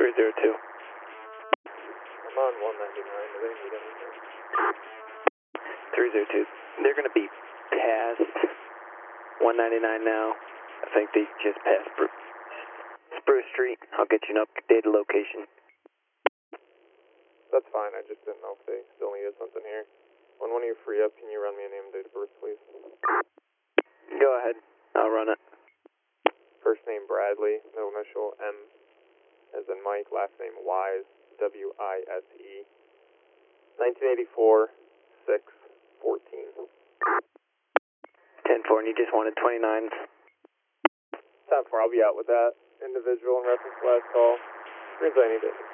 302. I'm on 199. Do they need anything? 302. They're going to be past 199 now. I think they just passed Spruce Street. I'll get you an updated location. That's fine. I just didn't know if they still needed something here. When one of you free up, can you run me a name and date of birth, please? Go ahead. I'll run it. First name Bradley, middle initial M as in Mike, last name Wise, W-I-S-E. 1984, 6/14. 10-4, and you just wanted 29s. 10-4, I'll be out with that individual in reference to last call. Means I need it.